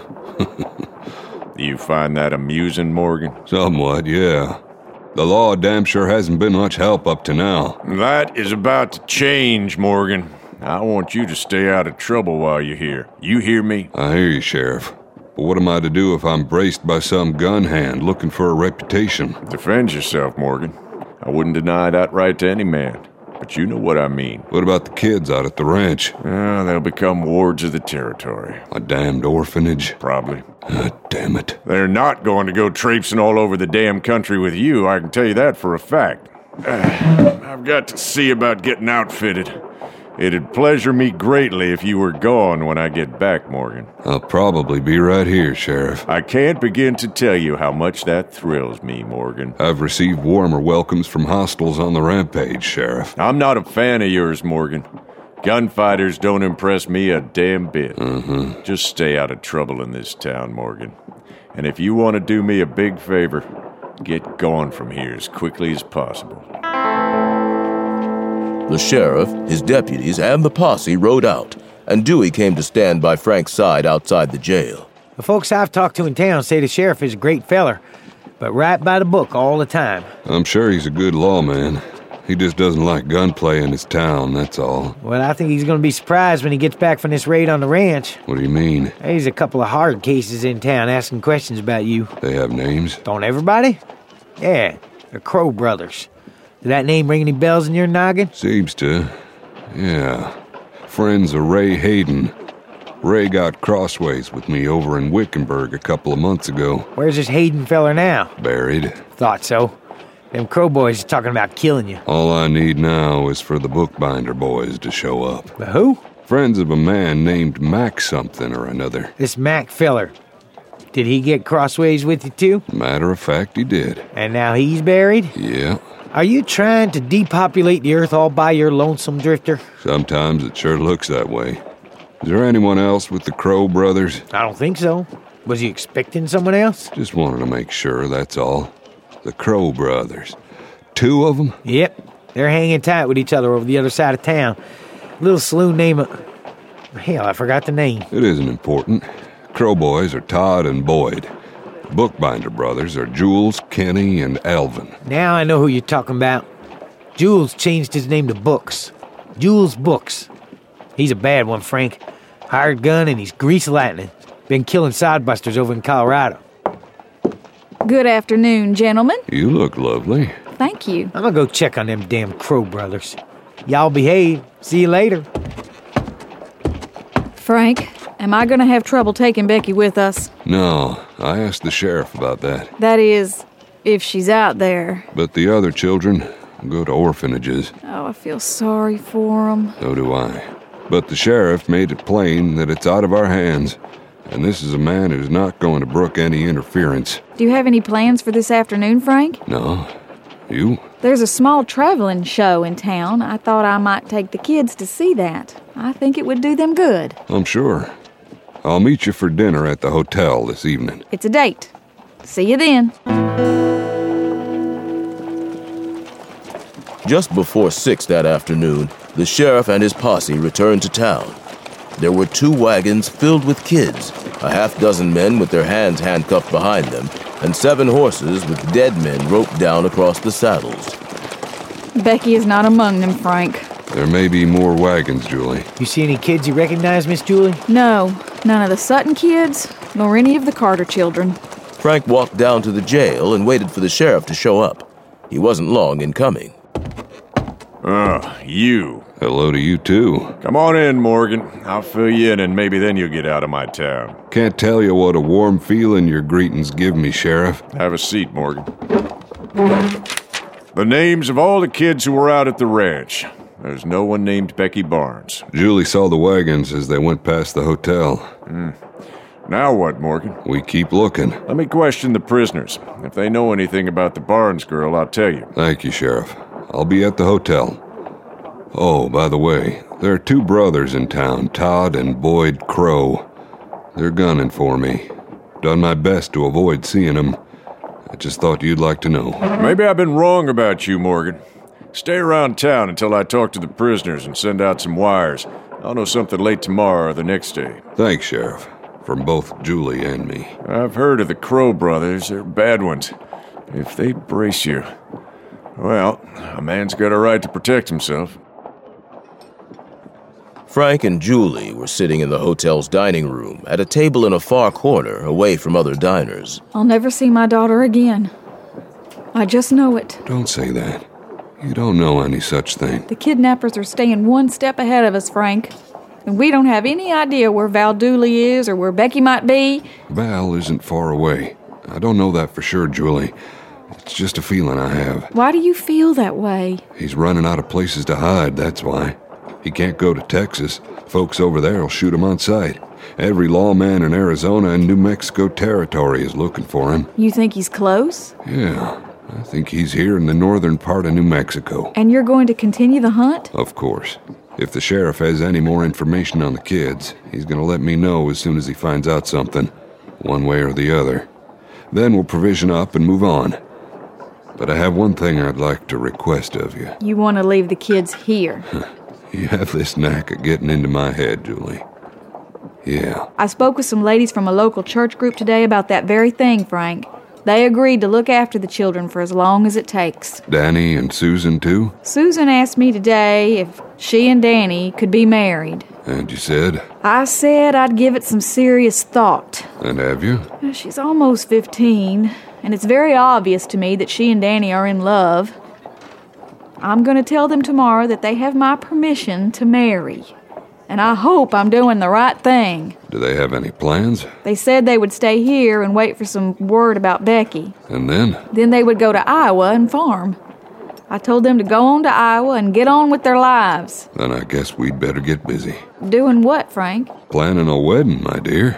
You find that amusing, Morgan? Somewhat, yeah. The law damn sure hasn't been much help up to now. That is about to change, Morgan. I want you to stay out of trouble while you're here. You hear me? I hear you, Sheriff. But what am I to do if I'm braced by some gun hand looking for a reputation? Defend yourself, Morgan. I wouldn't deny that right to any man. But you know what I mean. What about the kids out at the ranch? Uh, they'll become wards of the territory. A damned orphanage? Probably. Ah, damn it. They're not going to go traipsing all over the damn country with you, I can tell you that for a fact. Uh, I've got to see about getting outfitted. It'd pleasure me greatly if you were gone when I get back, Morgan. I'll probably be right here, Sheriff. I can't begin to tell you how much that thrills me, Morgan. I've received warmer welcomes from hostiles on the rampage, Sheriff. I'm not a fan of yours, Morgan. Gunfighters don't impress me a damn bit. Mm-hmm. Just stay out of trouble in this town, Morgan. And if you want to do me a big favor, get gone from here as quickly as possible. The sheriff, his deputies, and the posse rode out, and Dewey came to stand by Frank's side outside the jail. The folks I've talked to in town say the sheriff is a great feller, but right by the book all the time. I'm sure he's a good lawman. He just doesn't like gunplay in his town, that's all. Well, I think he's going to be surprised when he gets back from this raid on the ranch. What do you mean? There's a couple of hard cases in town asking questions about you. They have names? Don't everybody? Yeah, they're Crow brothers. Did that name ring any bells in your noggin? Seems to. Yeah. Friends of Ray Hayden. Ray got crossways with me over in Wickenburg a couple of months ago. Where's this Hayden feller now? Buried. Thought so. Them Crow boys are talking about killing you. All I need now is for the Bookbinder boys to show up. The who? Friends of a man named Mac something or another. This Mac feller. Did he get crossways with you too? Matter of fact, he did. And now he's buried? Yeah. Are you trying to depopulate the earth all by your lonesome, Drifter? Sometimes it sure looks that way. Is there anyone else with the Crow brothers? I don't think so. Was you expecting someone else? Just wanted to make sure, that's all. The Crow brothers. two of them? Yep. They're hanging tight with each other over the other side of town. Little saloon name of... Hell, I forgot the name. It isn't important. Crow boys are Todd and Boyd. Bookbinder brothers are Jules, Kenny, and Alvin. Now I know who you're talking about. Jules changed his name to Books. Jules Books. He's a bad one, Frank. Hired gun and he's grease lightning. Been killing sidebusters over in Colorado. Good afternoon, gentlemen. You look lovely. Thank you. I'm gonna go check on them damn Crow brothers. Y'all behave. See you later. Frank, am I gonna have trouble taking Becky with us? No, I asked the sheriff about that. That is, if she's out there. But the other children go to orphanages. Oh, I feel sorry for them. So do I. But the sheriff made it plain that it's out of our hands, and this is a man who's not going to brook any interference. Do you have any plans for this afternoon, Frank? No. You? There's a small traveling show in town. I thought I might take the kids to see that. I think it would do them good. I'm sure. I'll meet you for dinner at the hotel this evening. It's a date. See you then. Just before six that afternoon, the sheriff and his posse returned to town. There were two wagons filled with kids, a half dozen men with their hands handcuffed behind them, and seven horses with dead men roped down across the saddles. Becky is not among them, Frank. There may be more wagons, Julie. You see any kids you recognize, Miss Julie? No, none of the Sutton kids, nor any of the Carter children. Frank walked down to the jail and waited for the sheriff to show up. He wasn't long in coming. Ah, you. Hello to you, too. Come on in, Morgan. I'll fill you in, and maybe then you'll get out of my town. Can't tell you what a warm feeling your greetings give me, Sheriff. Have a seat, Morgan. The names of all the kids who were out at the ranch. There's no one named Becky Barnes. Julie saw the wagons as they went past the hotel. Mm. Now what, Morgan? We keep looking. Let me question the prisoners. If they know anything about the Barnes girl, I'll tell you. Thank you, Sheriff. I'll be at the hotel. Oh, by the way, there are two brothers in town, Todd and Boyd Crow. They're gunning for me. Done my best to avoid seeing them. I just thought you'd like to know. Maybe I've been wrong about you, Morgan. Stay around town until I talk to the prisoners and send out some wires. I'll know something late tomorrow or the next day. Thanks, Sheriff. From both Julie and me. I've heard of the Crow brothers. They're bad ones. If they brace you... Well, a man's got a right to protect himself. Frank and Julie were sitting in the hotel's dining room at a table in a far corner away from other diners. I'll never see my daughter again. I just know it. Don't say that. You don't know any such thing. The kidnappers are staying one step ahead of us, Frank. And we don't have any idea where Val Dooley is or where Becky might be. Val isn't far away. I don't know that for sure, Julie. It's just a feeling I have. Why do you feel that way? He's running out of places to hide, that's why. He can't go to Texas. Folks over there will shoot him on sight. Every lawman in Arizona and New Mexico territory is looking for him. You think he's close? Yeah, I think he's here in the northern part of New Mexico. And you're going to continue the hunt? Of course. If the sheriff has any more information on the kids, he's going to let me know as soon as he finds out something, one way or the other. Then we'll provision up and move on. But I have one thing I'd like to request of you. You want to leave the kids here? You have this knack of getting into my head, Julie. Yeah. I spoke with some ladies from a local church group today about that very thing, Frank. They agreed to look after the children for as long as it takes. Danny and Susan, too? Susan asked me today if she and Danny could be married. And you said? I said I'd give it some serious thought. And have you? She's almost fifteen, and it's very obvious to me that she and Danny are in love. I'm going to tell them tomorrow that they have my permission to marry. And I hope I'm doing the right thing. Do they have any plans? They said they would stay here and wait for some word about Becky. And then? Then they would go to Iowa and farm. I told them to go on to Iowa and get on with their lives. Then I guess we'd better get busy. Doing what, Frank? Planning a wedding, my dear.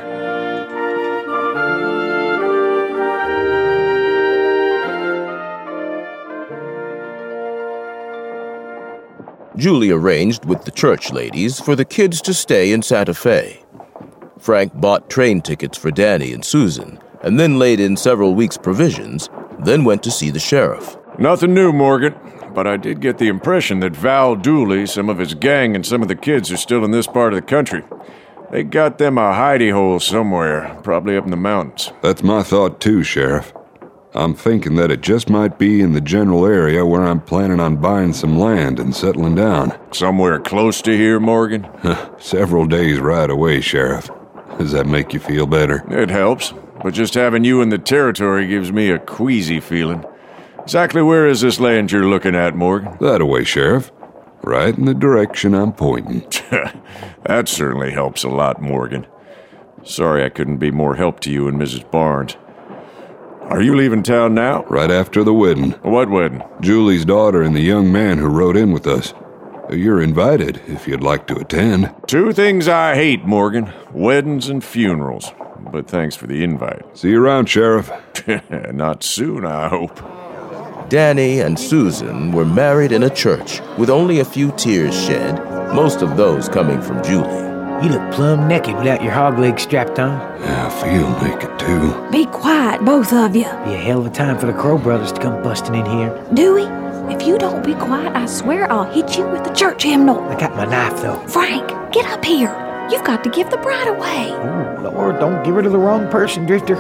Julie arranged with the church ladies for the kids to stay in Santa Fe. Frank bought train tickets for Danny and Susan, and then laid in several weeks' provisions, then went to see the sheriff. Nothing new, Morgan. But I did get the impression that Val Dooley, some of his gang, and some of the kids are still in this part of the country. They got them a hidey hole somewhere, probably up in the mountains. That's my thought too, Sheriff. I'm thinking that it just might be in the general area where I'm planning on buying some land and settling down. Somewhere close to here, Morgan? Several days ride away, Sheriff. Does that make you feel better? It helps, but just having you in the territory gives me a queasy feeling. Exactly where is this land you're looking at, Morgan? That-a-way, Sheriff. Right in the direction I'm pointing. That certainly helps a lot, Morgan. Sorry I couldn't be more help to you and Missus Barnes. Are you leaving town now? Right after the wedding. What wedding? Julie's daughter and the young man who rode in with us. You're invited if you'd like to attend. Two things I hate, Morgan. Weddings and funerals. But thanks for the invite. See you around, Sheriff. Not soon, I hope. Danny and Susan were married in a church, with only a few tears shed, most of those coming from Julie. You look plumb naked without your hog leg strapped on. Yeah, I feel naked, too. Be quiet, both of you. Be a hell of a time for the Crow brothers to come busting in here. Dewey, if you don't be quiet, I swear I'll hit you with the church hymnal. I got my knife, though. Frank, get up here. You've got to give the bride away. Oh, Lord, don't give her to the wrong person, Drifter.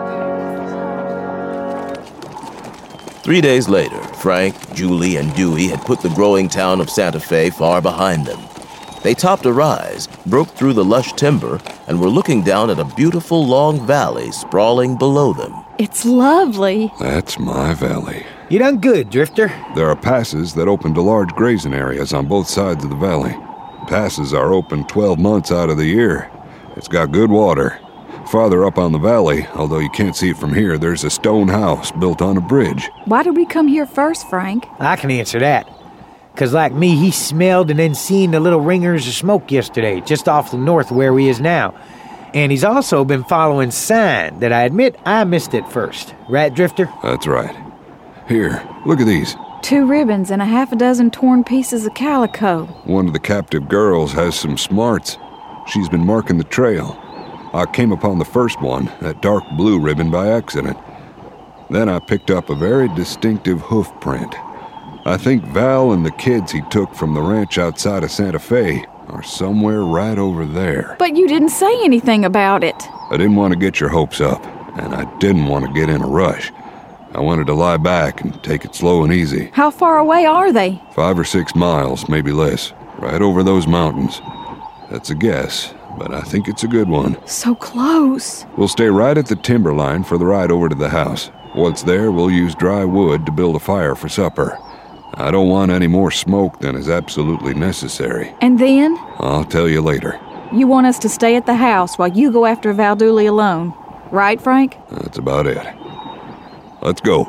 Three days later, Frank, Julie, and Dewey had put the growing town of Santa Fe far behind them. They topped a rise, broke through the lush timber, and were looking down at a beautiful long valley sprawling below them. It's lovely. That's my valley. You done good, Drifter. There are passes that open to large grazing areas on both sides of the valley. Passes are open twelve months out of the year. It's got good water. Farther up on the valley, although you can't see it from here, there's a stone house built on a bridge. Why did we come here first, Frank? I can answer that. Because like me, he smelled and then seen the little ringers of smoke yesterday, just off the north where we is now. And he's also been following sign that I admit I missed at first. Right, Drifter? That's right. Here, look at these. Two ribbons and a half a dozen torn pieces of calico. One of the captive girls has some smarts. She's been marking the trail. I came upon the first one, that dark blue ribbon, by accident. Then I picked up a very distinctive hoof print. I think Val and the kids he took from the ranch outside of Santa Fe are somewhere right over there. But you didn't say anything about it. I didn't want to get your hopes up, and I didn't want to get in a rush. I wanted to lie back and take it slow and easy. How far away are they? Five or six miles, maybe less. Right over those mountains. That's a guess, but I think it's a good one. So close. We'll stay right at the timberline for the ride over to the house. Once there, we'll use dry wood to build a fire for supper. I don't want any more smoke than is absolutely necessary. And then? I'll tell you later. You want us to stay at the house while you go after Val Dooley alone. Right, Frank? That's about it. Let's go.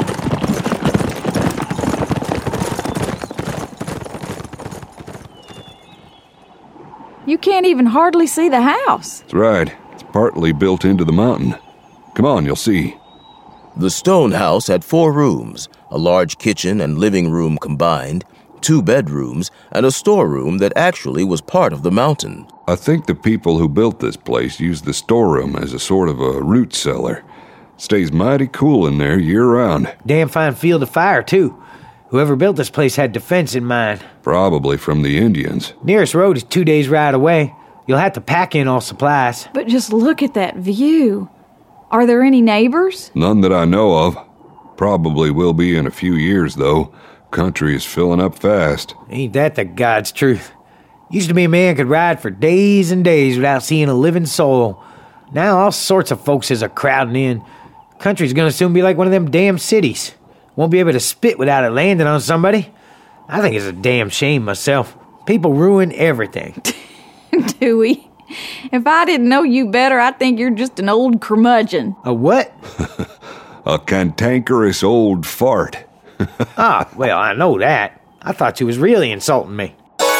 You can't even hardly see the house. That's right. It's partly built into the mountain. Come on, you'll see. The stone house had four rooms, a large kitchen and living room combined, two bedrooms, and a storeroom that actually was part of the mountain. I think the people who built this place used the storeroom as a sort of a root cellar. Stays mighty cool in there year-round. Damn fine field of fire, too. Whoever built this place had defense in mind. Probably from the Indians. Nearest road is two days' ride away. You'll have to pack in all supplies. But just look at that view. Are there any neighbors? None that I know of. Probably will be in a few years, though. Country is filling up fast. Ain't that the God's truth? Used to be a man could ride for days and days without seeing a living soul. Now all sorts of folks is a crowding in. Country's gonna soon be like one of them damn cities. Won't be able to spit without it landing on somebody. I think it's a damn shame myself. People ruin everything. Dewey, if I didn't know you better, I'd think you're just an old curmudgeon. A what? A cantankerous old fart. Ah, well, I know that. I thought you was really insulting me.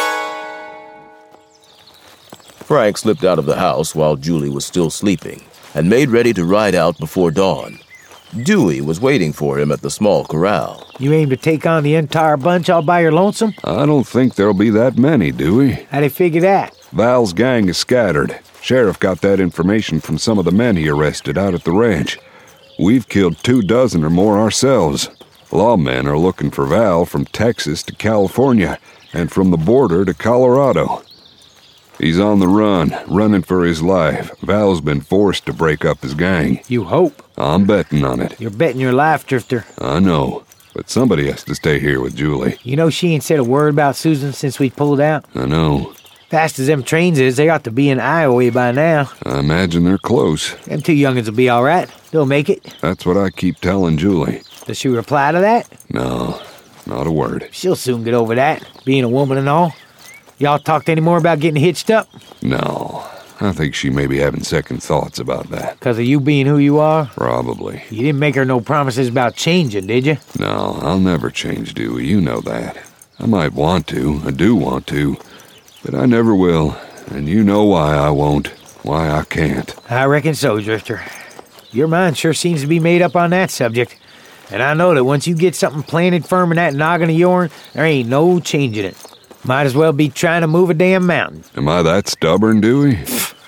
Frank slipped out of the house while Julie was still sleeping and made ready to ride out before dawn. Dewey was waiting for him at the small corral. You aim to take on the entire bunch all by your lonesome? I don't think there'll be that many, Dewey. How'd he figure that? Val's gang is scattered. Sheriff got that information from some of the men he arrested out at the ranch. We've killed two dozen or more ourselves. Lawmen are looking for Val from Texas to California and from the border to Colorado. He's on the run, running for his life. Val's been forced to break up his gang. You hope. I'm betting on it. You're betting your life, Drifter. I know, but somebody has to stay here with Julie. You know she ain't said a word about Susan since we pulled out? I know. Fast as them trains is, they ought to be in Iowa by now. I imagine they're close. Them two young'uns will be all right. They'll make it. That's what I keep telling Julie. Does she reply to that? No, not a word. She'll soon get over that, being a woman and all. Y'all talked any more about getting hitched up? No, I think she may be having second thoughts about that. Because of you being who you are? Probably. You didn't make her no promises about changing, did you? No, I'll never change, Dewey. You know that. I might want to. I do want to. But I never will. And you know why I won't. Why I can't. I reckon so, Drifter. Your mind sure seems to be made up on that subject. And I know that once you get something planted firm in that noggin of yourn, there ain't no changing it. Might as well be trying to move a damn mountain. Am I that stubborn, Dewey?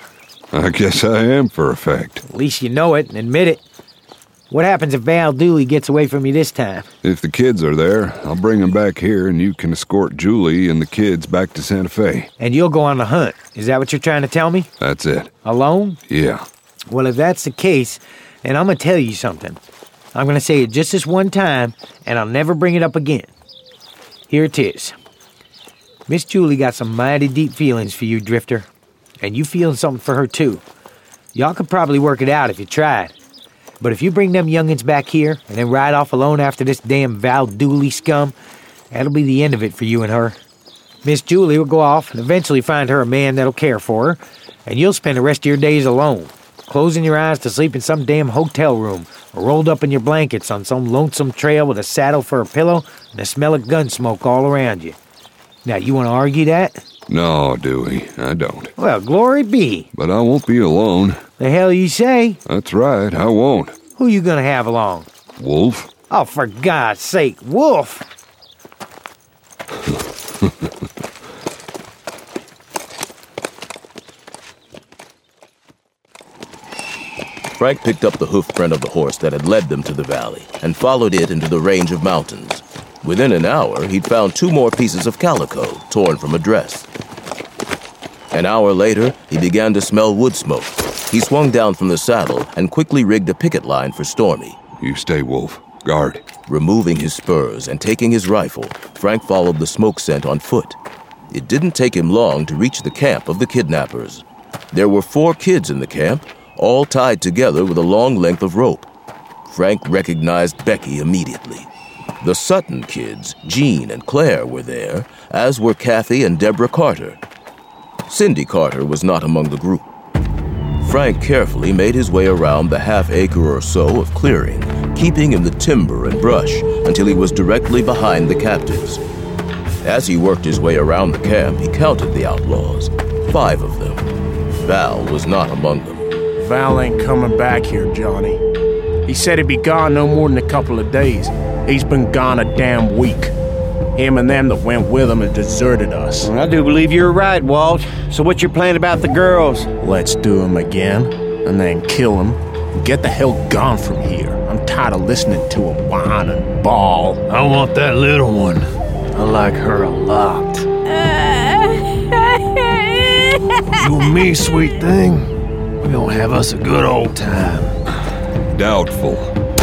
I guess I am for a fact. At least you know it and admit it. What happens if Val Dooley gets away from you this time? If the kids are there, I'll bring them back here and you can escort Julie and the kids back to Santa Fe. And you'll go on the hunt. Is that what you're trying to tell me? That's it. Alone? Yeah. Well, if that's the case, then I'm going to tell you something. I'm going to say it just this one time, and I'll never bring it up again. Here it is. Miss Julie got some mighty deep feelings for you, Drifter. And you feeling something for her, too. Y'all could probably work it out if you tried. But if you bring them youngins back here and then ride off alone after this damn Val Dooley scum, that'll be the end of it for you and her. Miss Julie will go off and eventually find her a man that'll care for her, and you'll spend the rest of your days alone, closing your eyes to sleep in some damn hotel room or rolled up in your blankets on some lonesome trail with a saddle for a pillow and the smell of gun smoke all around you. Now, you want to argue that? No, Dewey, I don't. Well, glory be. But I won't be alone. The hell you say? That's right, I won't. Who you gonna have along? Wolf? Oh, for God's sake, Wolf! Frank picked up the hoof print of the horse that had led them to the valley and followed it into the range of mountains. Within an hour, he'd found two more pieces of calico torn from a dress. An hour later, he began to smell wood smoke. He swung down from the saddle and quickly rigged a picket line for Stormy. You stay, Wolf. Guard. Removing his spurs and taking his rifle, Frank followed the smoke scent on foot. It didn't take him long to reach the camp of the kidnappers. There were four kids in the camp, all tied together with a long length of rope. Frank recognized Becky immediately. The Sutton kids, Jean and Claire, were there, as were Kathy and Deborah Carter. Cindy Carter was not among the group. Frank carefully made his way around the half-acre or so of clearing, keeping in the timber and brush until he was directly behind the captives. As he worked his way around the camp, he counted the outlaws. Five of them. Val was not among them. Val ain't coming back here, Johnny. He said he'd be gone no more than a couple of days. He's been gone a damn week. Him and them that went with him have deserted us. I do believe you're right, Walt. So what's your plan about the girls? Let's do him again, and then kill him, and get the hell gone from here. I'm tired of listening to him whine and bawl. I want that little one. I like her a lot. You and me, sweet thing. We're gonna have us a good old time. Doubtful.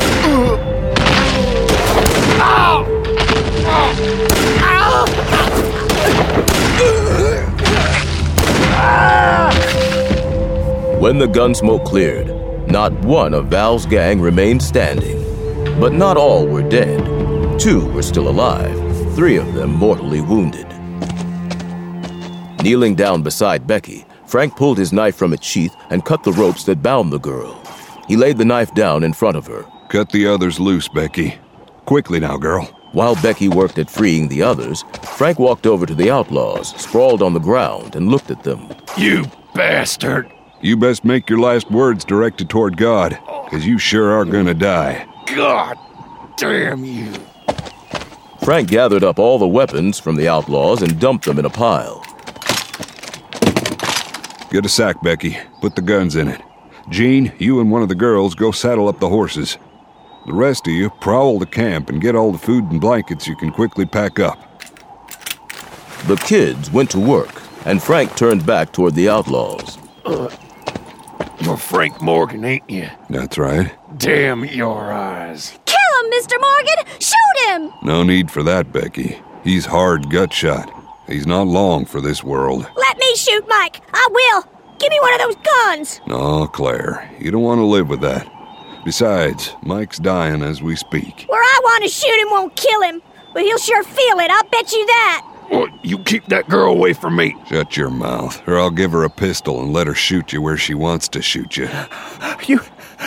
When the gunsmoke cleared, not one of Val's gang remained standing. But not all were dead. Two were still alive, three of them mortally wounded. Kneeling down beside Becky, Frank pulled his knife from its sheath and cut the ropes that bound the girl. He laid the knife down in front of her. Cut the others loose, Becky. Quickly now, girl. While Becky worked at freeing the others, Frank walked over to the outlaws, sprawled on the ground, and looked at them. You bastard! You best make your last words directed toward God, because you sure are gonna die. God damn you! Frank gathered up all the weapons from the outlaws and dumped them in a pile. Get a sack, Becky. Put the guns in it. Jean, you and one of the girls go saddle up the horses. The rest of you prowl the camp and get all the food and blankets you can quickly pack up. The kids went to work, and Frank turned back toward the outlaws. Uh, you're Frank Morgan, ain't you? That's right. Damn your eyes. Kill him, Mister Morgan! Shoot him! No need for that, Becky. He's hard gut shot. He's not long for this world. Let me shoot Mike! I will! Give me one of those guns! No, Claire. You don't want to live with that. Besides, Mike's dying as we speak. Where I want to shoot him won't kill him, but he'll sure feel it, I'll bet you that! Well, you keep that girl away from me. Shut your mouth, or I'll give her a pistol and let her shoot you where she wants to shoot you. You...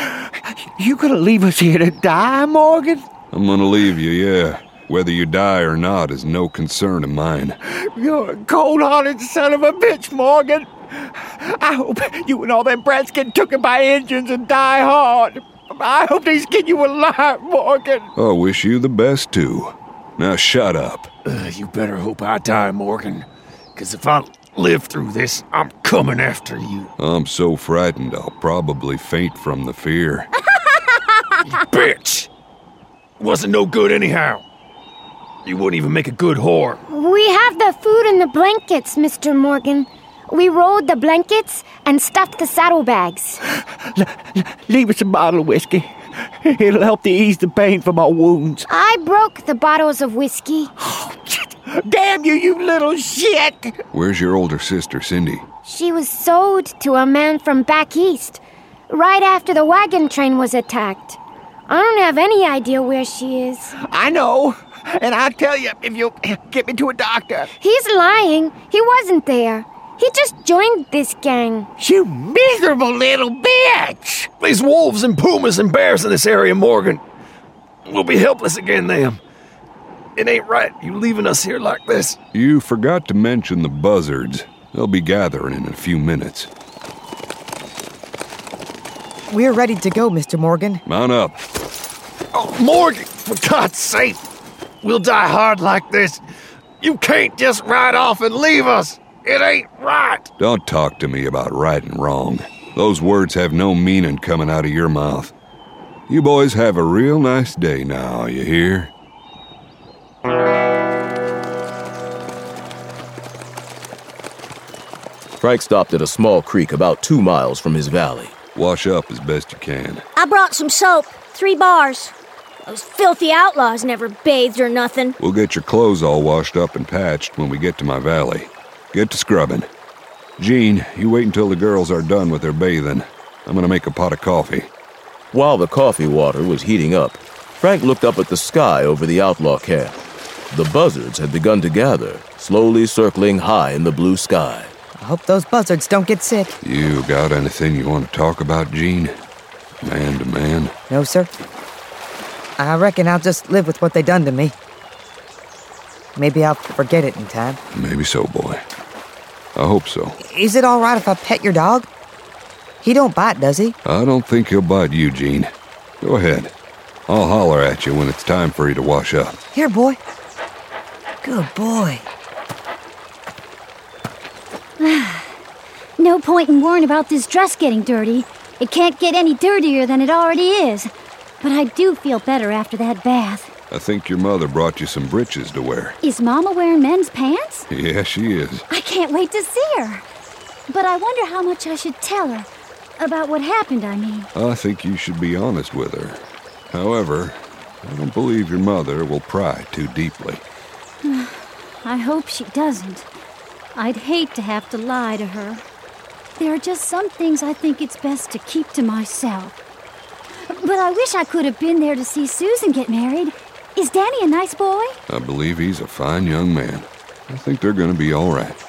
You gonna leave us here to die, Morgan? I'm gonna leave you, yeah. Whether you die or not is no concern of mine. You're a cold-hearted son of a bitch, Morgan. I hope you and all them brats get taken by engines and die hard. I hope they skin you alive, Morgan. I wish you the best, too. Now shut up. Uh, you better hope I die, Morgan. Because if I live through this, I'm coming after you. I'm so frightened I'll probably faint from the fear. You bitch! Wasn't no good anyhow. You wouldn't even make a good whore. We have the food and the blankets, Mister Morgan. We rolled the blankets and stuffed the saddlebags. L- l- leave us a bottle of whiskey. It'll help to ease the pain from our wounds. I broke the bottles of whiskey. Damn you, you little shit! Where's your older sister, Cindy? She was sold to a man from back east, right after the wagon train was attacked. I don't have any idea where she is. I know, and I'll tell you if you'll get me to a doctor. He's lying. He wasn't there. He just joined this gang. You miserable little bitch! There's wolves and pumas and bears in this area, Morgan. We'll be helpless again, them. It ain't right, you leaving us here like this. You forgot to mention the buzzards. They'll be gathering in a few minutes. We're ready to go, Mister Morgan. Mount up. Oh, Morgan, for God's sake. We'll die hard like this. You can't just ride off and leave us. It ain't right. Don't talk to me about right and wrong. Those words have no meaning coming out of your mouth. You boys have a real nice day now, you hear? Frank stopped at a small creek about two miles from his valley. Wash up as best you can. I brought some soap, three bars. Those filthy outlaws never bathed or nothing. We'll get your clothes all washed up and patched when we get to my valley. Get to scrubbing. Jean, you wait until the girls are done with their bathing. I'm gonna make a pot of coffee. While the coffee water was heating up, Frank looked up at the sky over the outlaw camp. The buzzards had begun to gather, slowly circling high in the blue sky. I hope those buzzards don't get sick. You got anything you want to talk about, Jean? Man to man? No, sir. I reckon I'll just live with what they done to me. Maybe I'll forget it in time. Maybe so, boy. I hope so. Is it all right if I pet your dog? He don't bite, does he? I don't think he'll bite you, Jean. Go ahead. I'll holler at you when it's time for you to wash up. Here, boy. Good boy. No point in worrying about this dress getting dirty. It can't get any dirtier than it already is. But I do feel better after that bath. I think your mother brought you some breeches to wear. Is Mama wearing men's pants? Yeah, she is. I can't wait to see her. But I wonder how much I should tell her. About what happened, I mean. I think you should be honest with her. However, I don't believe your mother will pry too deeply. I hope she doesn't. I'd hate to have to lie to her. There are just some things I think it's best to keep to myself. But I wish I could have been there to see Susan get married. Is Danny a nice boy? I believe he's a fine young man. I think they're going to be all right.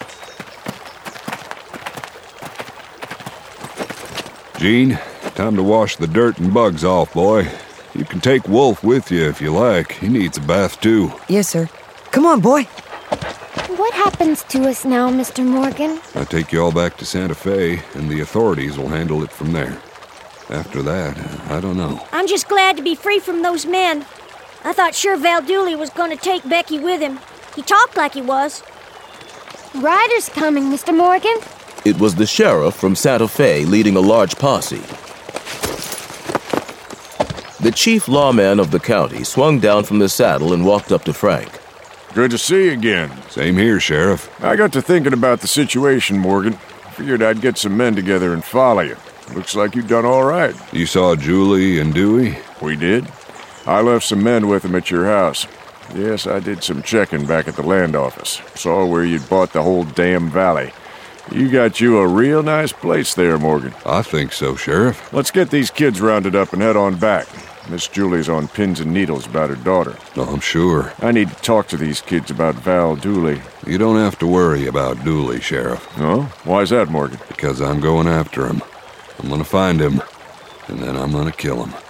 Jean, time to wash the dirt and bugs off, boy. You can take Wolf with you if you like. He needs a bath, too. Yes, sir. Come on, boy. What happens to us now, Mister Morgan? I take you all back to Santa Fe, and the authorities will handle it from there. After that, I don't know. I'm just glad to be free from those men. I thought sure Val Dooley was going to take Becky with him. He talked like he was. Riders coming, Mister Morgan. It was the sheriff from Santa Fe leading a large posse. The chief lawman of the county swung down from the saddle and walked up to Frank. Good to see you again. Same here, Sheriff. I got to thinking about the situation, Morgan. Figured I'd get some men together and follow you. Looks like you've done all right. You saw Julie and Dewey? We did. I left some men with them at your house. Yes, I did some checking back at the land office. Saw where you'd bought the whole damn valley. You got you a real nice place there, Morgan. I think so, Sheriff. Let's get these kids rounded up and head on back. Miss Julie's on pins and needles about her daughter. Oh, I'm sure. I need to talk to these kids about Val Dooley. You don't have to worry about Dooley, Sheriff. No? Why's that, Morgan? Because I'm going after him. I'm gonna find him, and then I'm gonna kill him.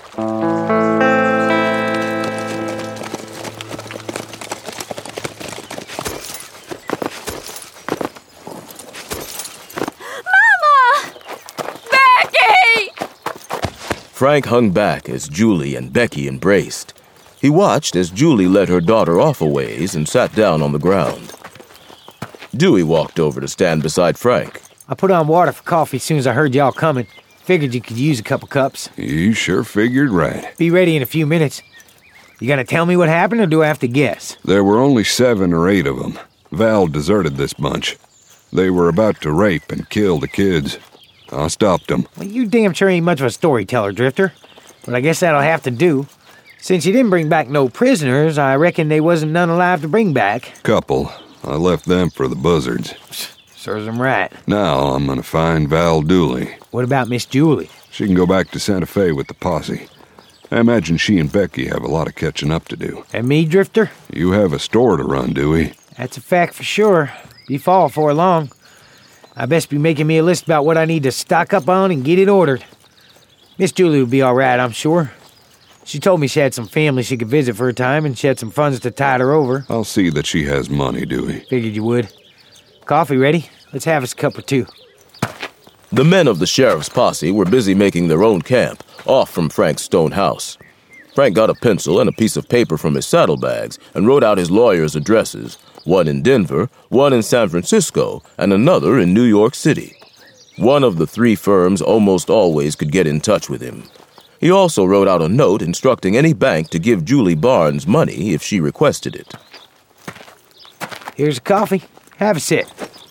Frank hung back as Julie and Becky embraced. He watched as Julie led her daughter off a ways and sat down on the ground. Dewey walked over to stand beside Frank. I put on water for coffee as soon as I heard y'all coming. Figured you could use a couple cups. You sure figured right. Be ready in a few minutes. You gonna tell me what happened, or do I have to guess? There were only seven or eight of them. Val deserted this bunch. They were about to rape and kill the kids. I stopped them. Well, you damn sure ain't much of a storyteller, Drifter. But I guess that'll have to do. Since you didn't bring back no prisoners, I reckon they wasn't none alive to bring back. Couple. I left them for the buzzards. Serves them right. Now I'm gonna find Val Dooley. What about Miss Julie? She can go back to Santa Fe with the posse. I imagine she and Becky have a lot of catching up to do. And me, Drifter? You have a store to run, Dewey. That's a fact for sure. Be fall for long. I best be making me a list about what I need to stock up on and get it ordered. Miss Julie will be all right, I'm sure. She told me she had some family she could visit for a time, and she had some funds to tide her over. I'll see that she has money, Dewey. Figured you would. Coffee ready? Let's have us a cup or two. The men of the sheriff's posse were busy making their own camp, off from Frank's stone house. Frank got a pencil and a piece of paper from his saddlebags and wrote out his lawyers' addresses, one in Denver, one in San Francisco, and another in New York City. One of the three firms almost always could get in touch with him. He also wrote out a note instructing any bank to give Julie Barnes money if she requested it. Here's coffee. Have a sip.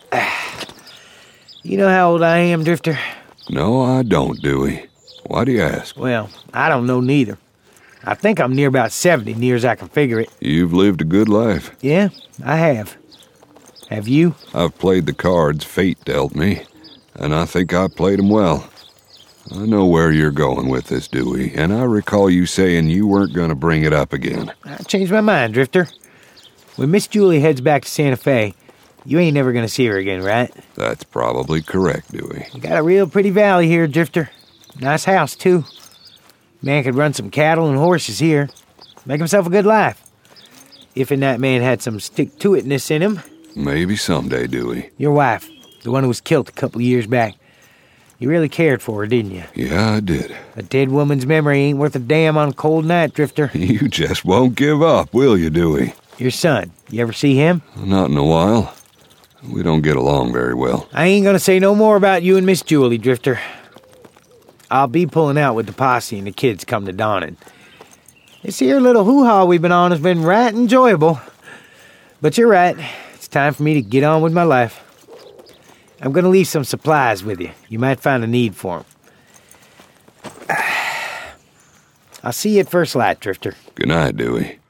You know how old I am, Drifter? No, I don't, Dewey. Why do you ask? Well, I don't know neither. I think I'm near about seventy, near as I can figure it. You've lived a good life. Yeah, I have. Have you? I've played the cards fate dealt me, and I think I played them well. I know where you're going with this, Dewey, and I recall you saying you weren't going to bring it up again. I changed my mind, Drifter. When Miss Julie heads back to Santa Fe, you ain't never going to see her again, right? That's probably correct, Dewey. You got a real pretty valley here, Drifter. Nice house, too. Man could run some cattle and horses here. Make himself a good life. If and that man had some stick-to-itness in him. Maybe someday, Dewey. Your wife, the one who was killed a couple of years back. You really cared for her, didn't you? Yeah, I did. A dead woman's memory ain't worth a damn on a cold night, Drifter. You just won't give up, will you, Dewey? Your son, you ever see him? Not in a while. We don't get along very well. I ain't gonna say no more about you and Miss Julie, Drifter. I'll be pulling out with the posse and the kids come to dawning. This here little hoo-ha we've been on has been right enjoyable. But you're right. It's time for me to get on with my life. I'm gonna leave some supplies with you. You might find a need for them. I'll see you at first light, Drifter. Good night, Dewey.